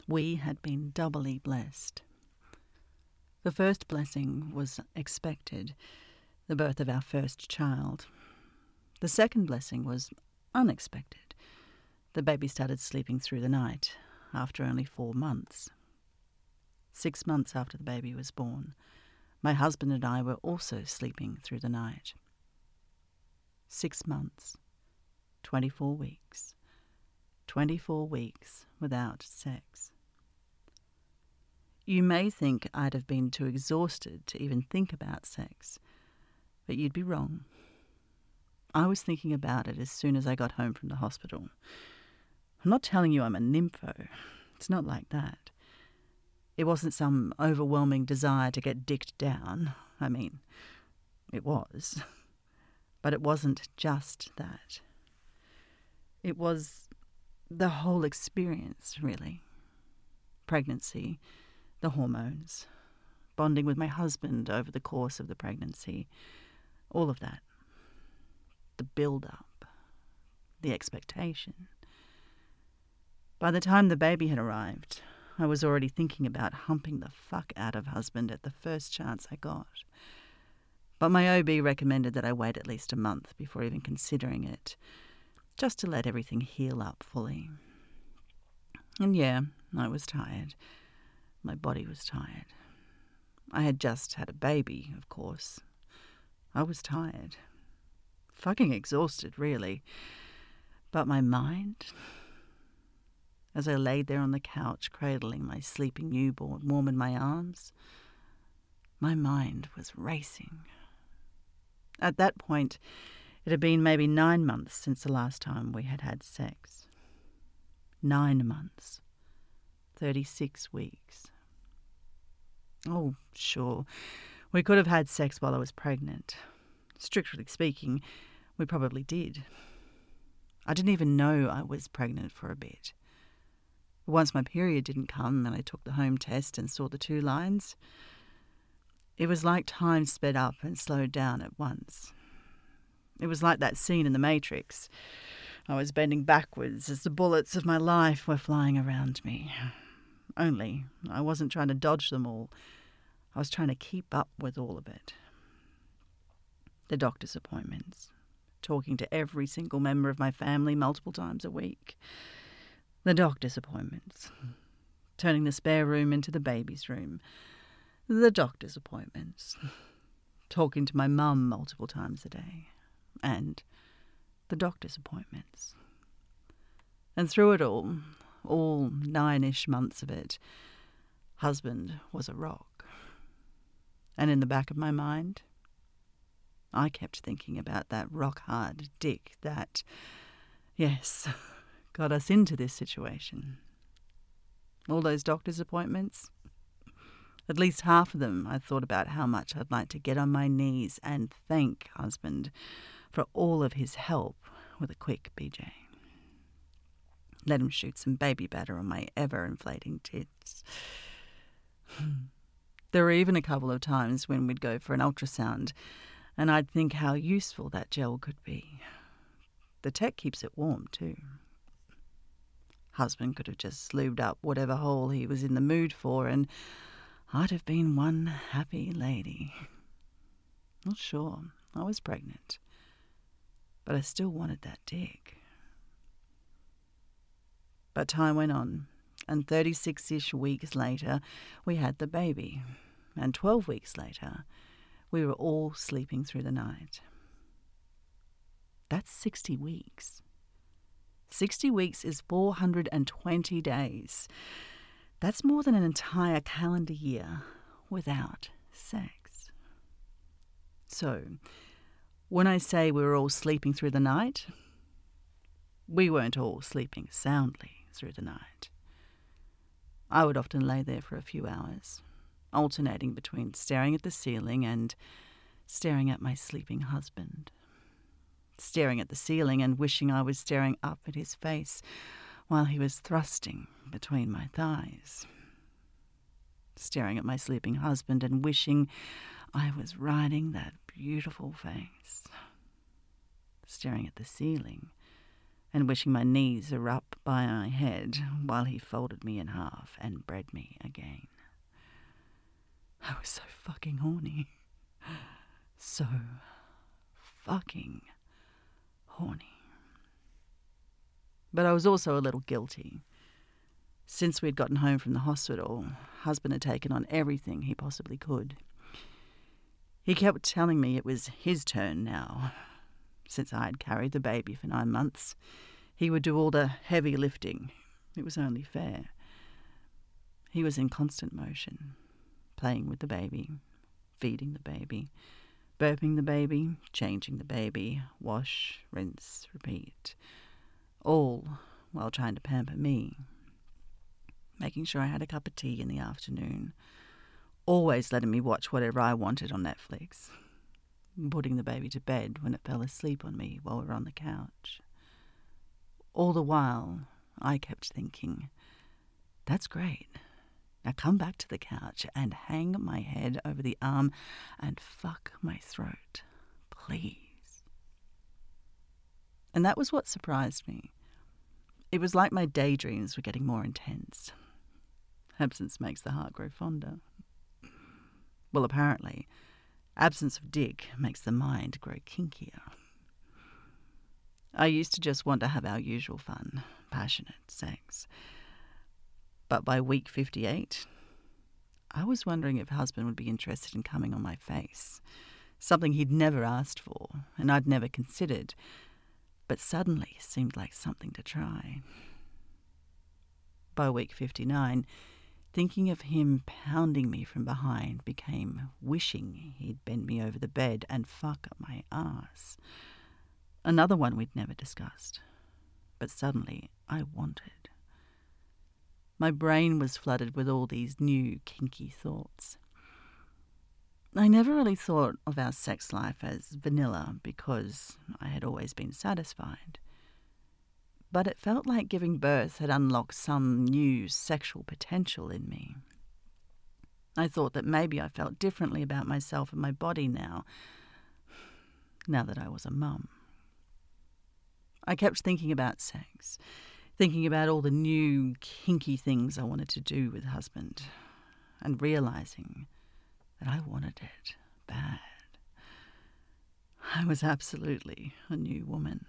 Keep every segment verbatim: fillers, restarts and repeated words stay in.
We had been doubly blessed. The first blessing was expected, the birth of our first child. The second blessing was unexpected. The baby started sleeping through the night after only four months. Six months after the baby was born, my husband and I were also sleeping through the night. Six months, twenty-four weeks, twenty-four weeks without sex. You may think I'd have been too exhausted to even think about sex, but you'd be wrong. I was thinking about it as soon as I got home from the hospital. I'm not telling you I'm a nympho. It's not like that. It wasn't some overwhelming desire to get dicked down. I mean, it was. But it wasn't just that. It was the whole experience, really. Pregnancy, the hormones, bonding with my husband over the course of the pregnancy, all of that. The build-up, the expectation. By the time the baby had arrived, I was already thinking about humping the fuck out of husband at the first chance I got. But my O B recommended that I wait at least a month before even considering it, just to let everything heal up fully. And yeah, I was tired. My body was tired. I had just had a baby, of course. I was tired. Fucking exhausted, really. But my mind... As I laid there on the couch, cradling my sleeping newborn warm in my arms, my mind was racing. At that point, it had been maybe nine months since the last time we had had sex. Nine months. Thirty-six weeks. Oh, sure, we could have had sex while I was pregnant. Strictly speaking, we probably did. I didn't even know I was pregnant for a bit. Once my period didn't come and I took the home test and saw the two lines, it was like time sped up and slowed down at once. It was like that scene in The Matrix. I was bending backwards as the bullets of my life were flying around me. Only I wasn't trying to dodge them all. I was trying to keep up with all of it. The doctor's appointments, talking to every single member of my family multiple times a week. The doctor's appointments, turning the spare room into the baby's room. The doctor's appointments, talking to my mum multiple times a day. And the doctor's appointments. And through it all, all nine-ish months of it, husband was a rock. And in the back of my mind, I kept thinking about that rock-hard dick that, yes, got us into this situation. All those doctor's appointments, at least half of them, I thought about how much I'd like to get on my knees and thank husband for all of his help with a quick B J. Let him shoot some baby batter on my ever-inflating tits. There were even a couple of times when we'd go for an ultrasound and I'd think how useful that gel could be. The tech keeps it warm too. Husband could have just lubed up whatever hole he was in the mood for and I'd have been one happy lady. Well, sure, I was pregnant, but I still wanted that dick. But time went on, and thirty-six-ish weeks later, we had the baby. And twelve weeks later, we were all sleeping through the night. That's sixty weeks. sixty weeks is four hundred twenty days. That's more than an entire calendar year without sex. So, when I say we were all sleeping through the night, we weren't all sleeping soundly through the night. I would often lay there for a few hours, alternating between staring at the ceiling and staring at my sleeping husband. Staring at the ceiling and wishing I was staring up at his face while he was thrusting between my thighs. Staring at my sleeping husband and wishing I was riding that beautiful face. Staring at the ceiling and wishing my knees were up by my head while he folded me in half and bred me again. I was so fucking horny. So fucking horny. But I was also a little guilty. Since we'd gotten home from the hospital, husband had taken on everything he possibly could. He kept telling me it was his turn now. Since I had carried the baby for nine months, he would do all the heavy lifting. It was only fair. He was in constant motion, playing with the baby, feeding the baby, burping the baby, changing the baby, wash, rinse, repeat. All while trying to pamper me, making sure I had a cup of tea in the afternoon, always letting me watch whatever I wanted on Netflix, putting the baby to bed when it fell asleep on me while we were on the couch. All the while, I kept thinking, that's great. Now come back to the couch and hang my head over the arm and fuck my throat, please. And that was what surprised me. It was like my daydreams were getting more intense. Absence makes the heart grow fonder. Well, apparently, absence of dick makes the mind grow kinkier. I used to just want to have our usual fun, passionate sex. But by week fifty-eight, I was wondering if husband would be interested in coming on my face, something he'd never asked for and I'd never considered, but suddenly seemed like something to try. By week fifty-nine, thinking of him pounding me from behind became wishing he'd bend me over the bed and fuck up my ass. Another one we'd never discussed, but suddenly I wanted. My brain was flooded with all these new kinky thoughts. I never really thought of our sex life as vanilla because I had always been satisfied. But it felt like giving birth had unlocked some new sexual potential in me. I thought that maybe I felt differently about myself and my body now, now that I was a mum. I kept thinking about sex, thinking about all the new kinky things I wanted to do with husband, and realizing that I wanted it bad. I was absolutely a new woman.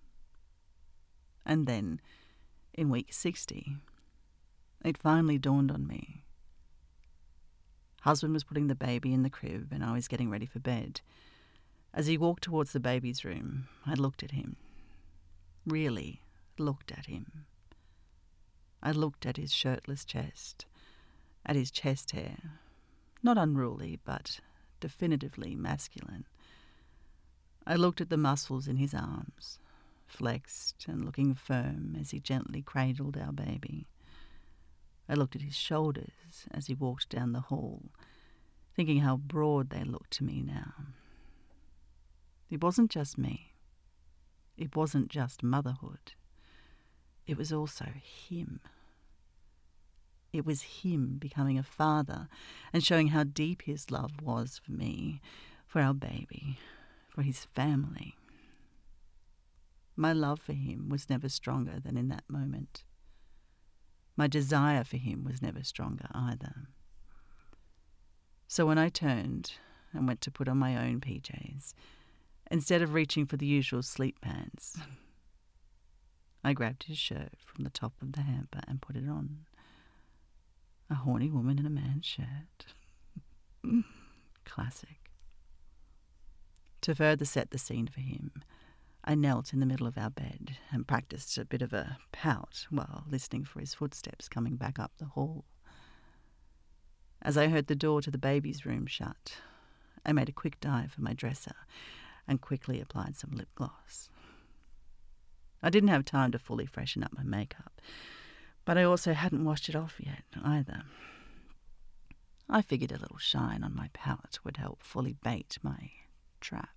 And then, in week sixty, it finally dawned on me. Husband was putting the baby in the crib and I was getting ready for bed. As he walked towards the baby's room, I looked at him. Really looked at him. I looked at his shirtless chest, at his chest hair, not unruly, but definitively masculine. I looked at the muscles in his arms, flexed and looking firm as he gently cradled our baby. I looked at his shoulders as he walked down the hall, thinking how broad they looked to me now. It wasn't just me. It wasn't just motherhood. It was also him. It was him becoming a father and showing how deep his love was for me, for our baby, for his family. My love for him was never stronger than in that moment. My desire for him was never stronger either. So when I turned and went to put on my own P Js, instead of reaching for the usual sleep pants, I grabbed his shirt from the top of the hamper and put it on. A horny woman in a man's shirt. Classic. To further set the scene for him, I knelt in the middle of our bed and practiced a bit of a pout while listening for his footsteps coming back up the hall. As I heard the door to the baby's room shut, I made a quick dive for my dresser and quickly applied some lip gloss. I didn't have time to fully freshen up my makeup, but I also hadn't washed it off yet either. I figured a little shine on my palette would help fully bait my trap.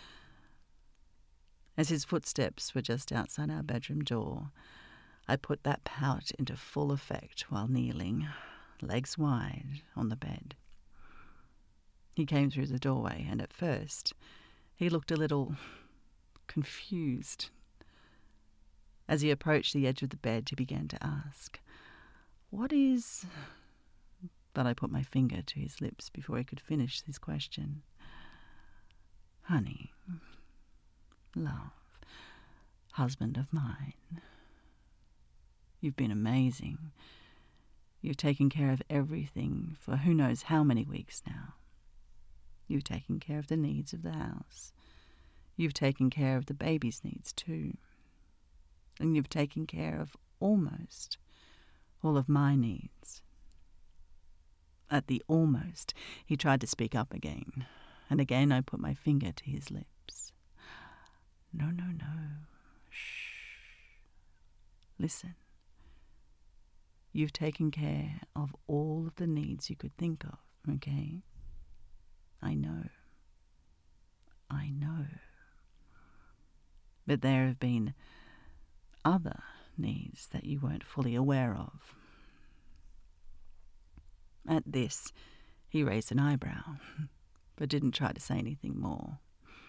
As his footsteps were just outside our bedroom door, I put that pout into full effect while kneeling, legs wide, on the bed. He came through the doorway, and at first he looked a little confused. As he approached the edge of the bed, he began to ask, "What is—" But I put my finger to his lips before he could finish his question. "Honey, love, husband of mine, you've been amazing. You've taken care of everything for who knows how many weeks now. You've taken care of the needs of the house. You've taken care of the baby's needs too. And you've taken care of almost all of my needs." At the almost, he tried to speak up again, and again I put my finger to his lips. "No, no, no. Shh. Listen. You've taken care of all of the needs you could think of, okay? I know. I know. But there have been other needs that you weren't fully aware of." At this, he raised an eyebrow, but didn't try to say anything more.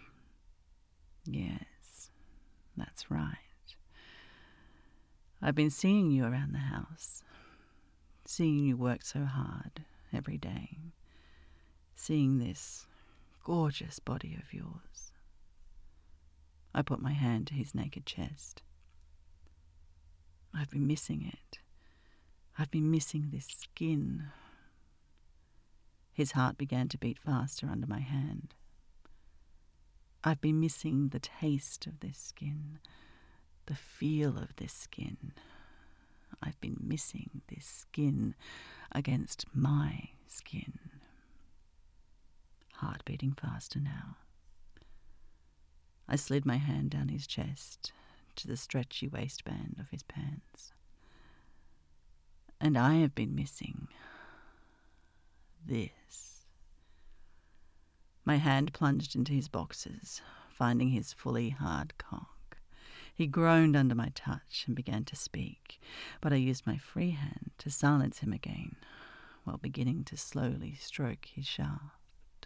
"Yes, that's right. I've been seeing you around the house, seeing you work so hard every day, seeing this gorgeous body of yours." I put my hand to his naked chest. "I've been missing it. I've been missing this skin." His heart began to beat faster under my hand. "I've been missing the taste of this skin, the feel of this skin. I've been missing this skin against my skin." Heart beating faster now. I slid my hand down his chest to the stretchy waistband of his pants. "And I have been missing this." My hand plunged into his boxers, finding his fully hard cock. He groaned under my touch and began to speak, but I used my free hand to silence him again, while beginning to slowly stroke his shaft.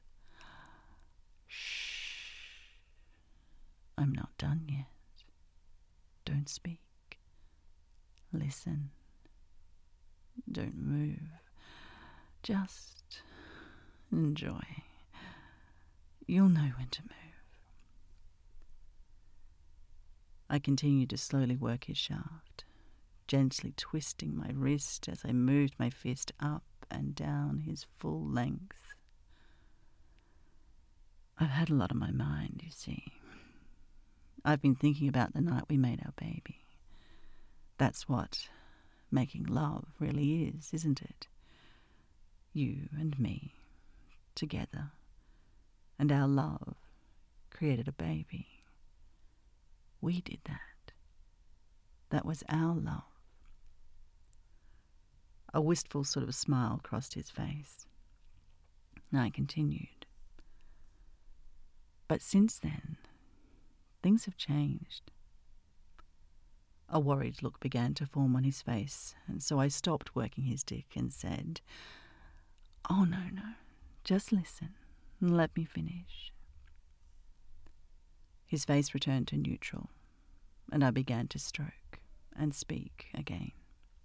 "Shh. I'm not done yet. Don't speak. Listen. Don't move. Just enjoy. You'll know when to move." I continued to slowly work his shaft, gently twisting my wrist as I moved my fist up and down his full length. I've had a lot on my mind, you see. I've been thinking about the night we made our baby. That's what making love really is, isn't it? You and me, together, and our love created a baby. We did that. That was our love. A wistful sort of smile crossed his face. I continued. "But since then, things have changed." A worried look began to form on his face, and so I stopped working his dick and said, "Oh, no, no. Just listen and let me finish." His face returned to neutral, and I began to stroke and speak again.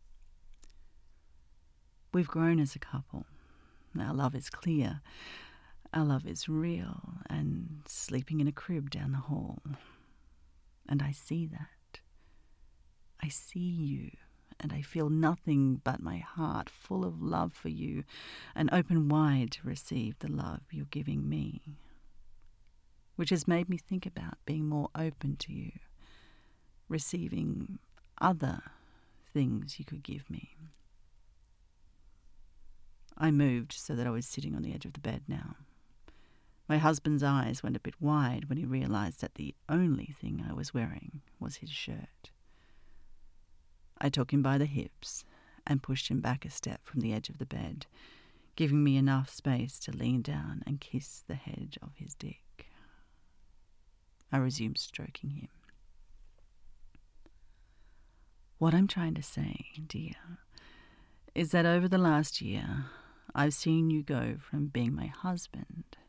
"We've grown as a couple. Our love is clear. Our love is real and sleeping in a crib down the hall. And I see that. I see you, and I feel nothing but my heart full of love for you and open wide to receive the love you're giving me, which has made me think about being more open to you, receiving other things you could give me." I moved so that I was sitting on the edge of the bed now. My husband's eyes went a bit wide when he realized that the only thing I was wearing was his shirt. I took him by the hips and pushed him back a step from the edge of the bed, giving me enough space to lean down and kiss the head of his dick. I resumed stroking him. "What I'm trying to say, dear, is that over the last year, I've seen you go from being my husband,"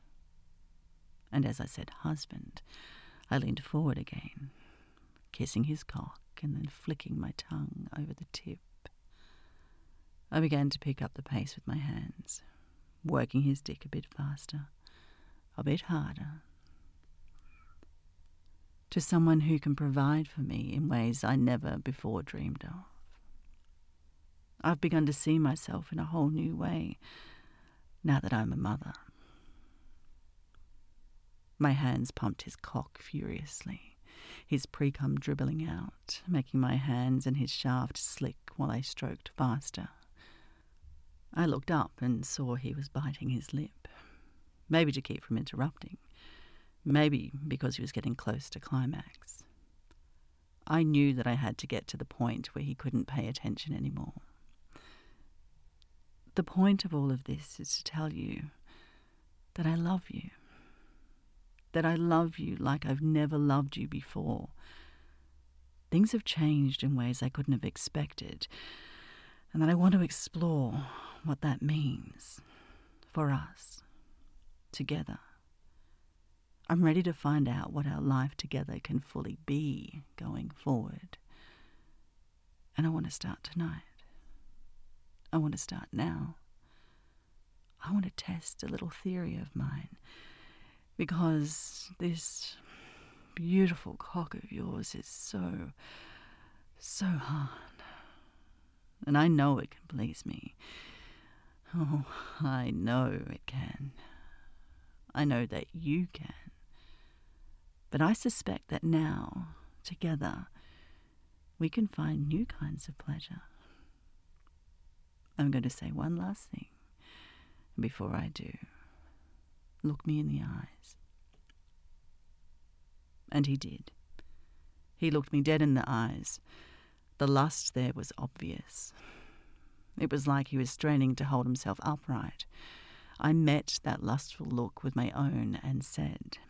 and as I said husband, I leaned forward again, kissing his cock and then flicking my tongue over the tip. I began to pick up the pace with my hands, working his dick a bit faster, a bit harder. To someone who can provide for me in ways I never before dreamed of. I've begun to see myself in a whole new way now that I'm a mother. My hands pumped his cock furiously, his pre-cum dribbling out, making my hands and his shaft slick while I stroked faster. I looked up and saw he was biting his lip, maybe to keep from interrupting, maybe because he was getting close to climax. I knew that I had to get to the point where he couldn't pay attention anymore. The point of all of this is to tell you that I love you. That I love you like I've never loved you before. Things have changed in ways I couldn't have expected, and that I want to explore what that means for us, together. I'm ready to find out what our life together can fully be going forward. And I want to start tonight. I want to start now. I want to test a little theory of mine, because this beautiful cock of yours is so, so hard. And I know it can please me. Oh, I know it can. I know that you can. But I suspect that now, together, we can find new kinds of pleasure. I'm going to say one last thing. And before I do, look me in the eyes. And he did. He looked me dead in the eyes. The lust there was obvious. It was like he was straining to hold himself upright. I met that lustful look with my own and said,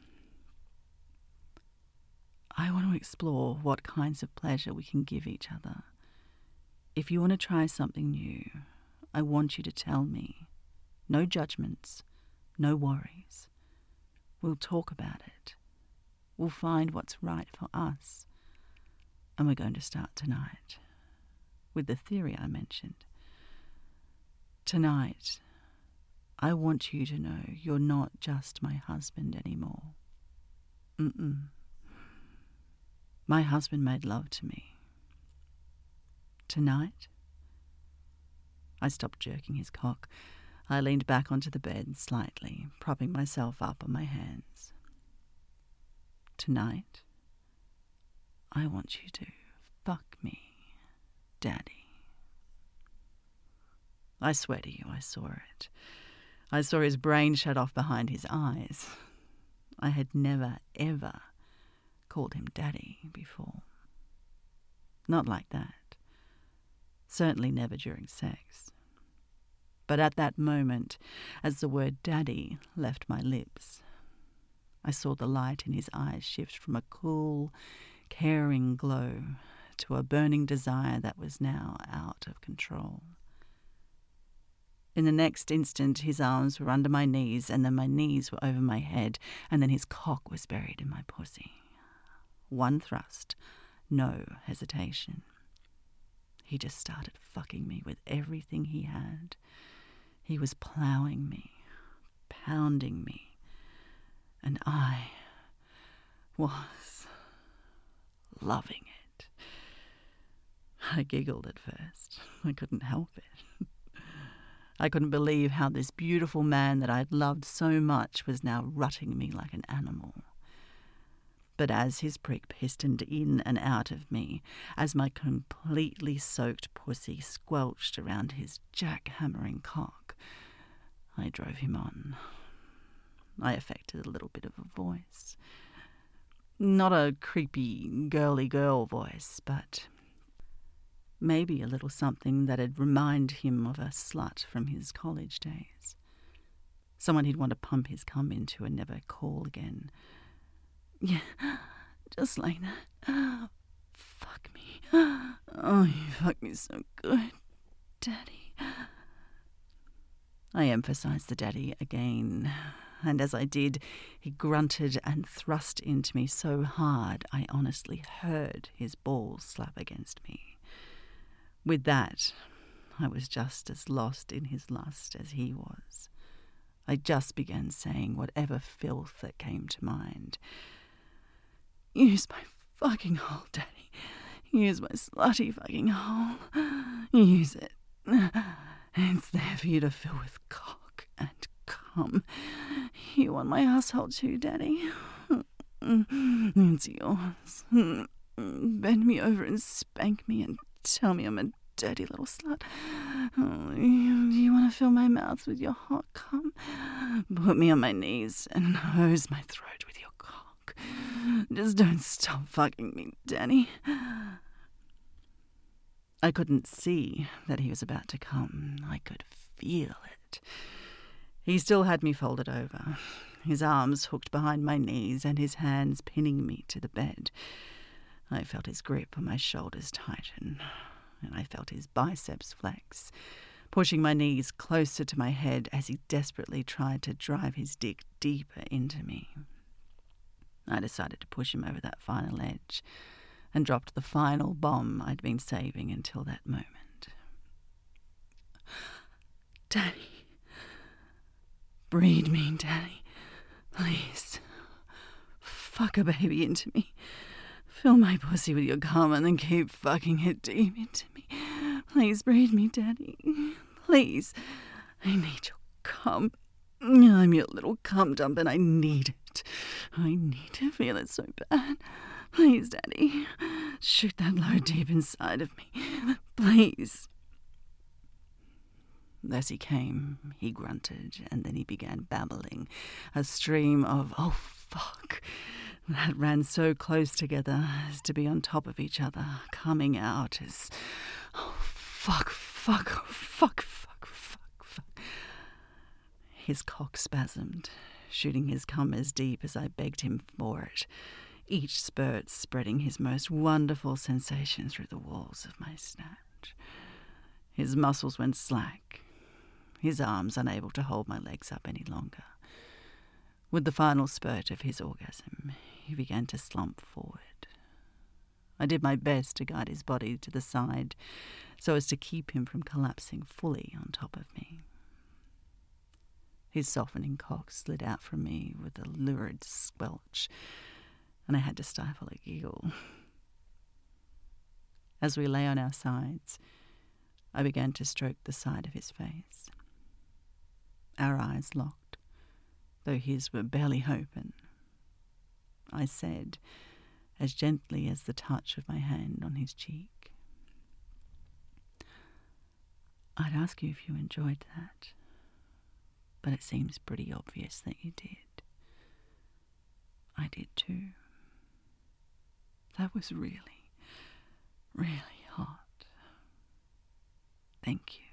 I want to explore what kinds of pleasure we can give each other. If you want to try something new, I want you to tell me. No judgments, no worries. We'll talk about it. We'll find what's right for us. And we're going to start tonight with the theory I mentioned. Tonight, I want you to know you're not just my husband anymore. Mm-mm. My husband made love to me. Tonight, I stopped jerking his cock. I leaned back onto the bed slightly, propping myself up on my hands. Tonight, I want you to fuck me, Daddy. I swear to you, I saw it. I saw his brain shut off behind his eyes. I had never, ever called him Daddy before. Not like that. Certainly never during sex. But at that moment, as the word Daddy left my lips, I saw the light in his eyes shift from a cool, caring glow to a burning desire that was now out of control. In the next instant, his arms were under my knees, and then my knees were over my head, and then his cock was buried in my pussy. One thrust, no hesitation. He just started fucking me with everything he had. He was ploughing me, pounding me, and I was loving it. I giggled at first. I couldn't help it. I couldn't believe how this beautiful man that I'd loved so much was now rutting me like an animal. But as his prick pistoned in and out of me, as my completely soaked pussy squelched around his jackhammering cock, I drove him on. I affected a little bit of a voice. Not a creepy, girly girl voice, but maybe a little something that'd remind him of a slut from his college days. Someone he'd want to pump his cum into and never call again. Yeah, just like that. Fuck me. Oh, you fuck me so good, Daddy. I emphasized the daddy again. and as I did, he grunted and thrust into me so hard I honestly heard his balls slap against me. With that, I was just as lost in his lust as he was. I just began saying whatever filth that came to mind. Use my fucking hole, Daddy. Use my slutty fucking hole. Use it. It's there for you to fill with cock and cum. You want my asshole too, Daddy? It's yours. Bend me over and spank me and tell me I'm a dirty little slut. Oh, you, you want to fill my mouth with your hot cum? Put me on my knees and hose my throat with your cock. Just don't stop fucking me, Danny. I couldn't see that he was about to come. I could feel it. He still had me folded over, his arms hooked behind my knees and his hands pinning me to the bed. I felt his grip on my shoulders tighten, and I felt his biceps flex, pushing my knees closer to my head as he desperately tried to drive his dick deeper into me. I decided to push him over that final edge and dropped the final bomb I'd been saving until that moment. Daddy. Breed me, Daddy. Please. Fuck a baby into me. Fill my pussy with your cum and then keep fucking it deep into me. Please breed me, Daddy. Please. I need your cum. I'm your little cum dump and I need it. I need to feel it so bad. Please, Daddy. Shoot that load deep inside of me. Please. As he came, he grunted, and then he began babbling, a stream of, oh, fuck, that ran so close together as to be on top of each other, coming out as, oh, fuck, fuck, oh, fuck, fuck, fuck, fuck. His cock spasmed, shooting his cum as deep as I begged him for it, each spurt spreading his most wonderful sensation through the walls of my snatch. His muscles went slack, his arms unable to hold my legs up any longer. With the final spurt of his orgasm, he began to slump forward. I did my best to guide his body to the side so as to keep him from collapsing fully on top of me. His softening cock slid out from me with a lurid squelch, and I had to stifle a giggle. As we lay on our sides, I began to stroke the side of his face. Our eyes locked, though his were barely open. I said, as gently as the touch of my hand on his cheek, I'd ask you if you enjoyed that, but it seems pretty obvious that you did. I did too. That was really, really hot. Thank you.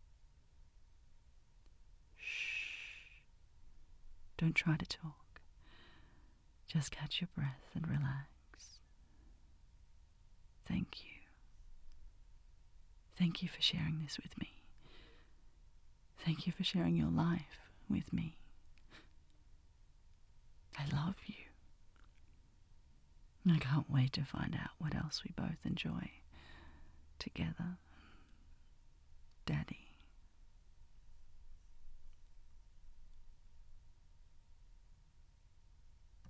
Shh. Don't try to talk. Just catch your breath and relax. Thank you. Thank you for sharing this with me. Thank you for sharing your life with me. I love you. I can't wait to find out what else we both enjoy together. Daddy.